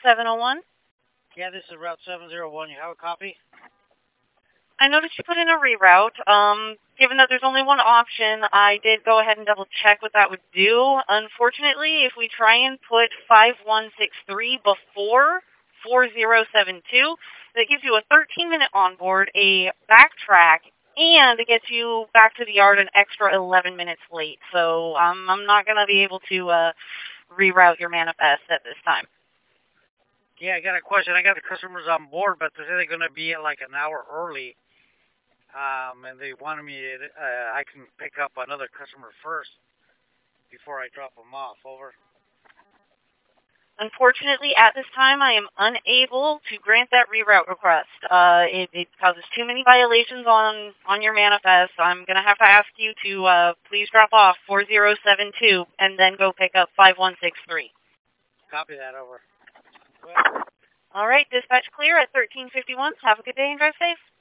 701. Yeah, this is Route 701. You have a copy? I noticed you put in a reroute. Given that there's only one option, I did go ahead and double check what that would do. Unfortunately, if we try and put 5163 before 4072, that gives you a 13-minute onboard, a backtrack, and it gets you back to the yard an extra 11 minutes late. So I'm not going to be able to reroute your manifest at this time. Yeah, I got a question. I got the customers on board, but they say they're going to be like an hour early. And they wanted me, I can pick up another customer first before I drop them off. Over. Unfortunately, at this time, I am unable to grant that reroute request. It causes too many violations on your manifest. I'm going to have to ask you to please drop off 4072 and then go pick up 5163. Copy that, over. Well. All right, dispatch clear at 1351. Have a good day and drive safe.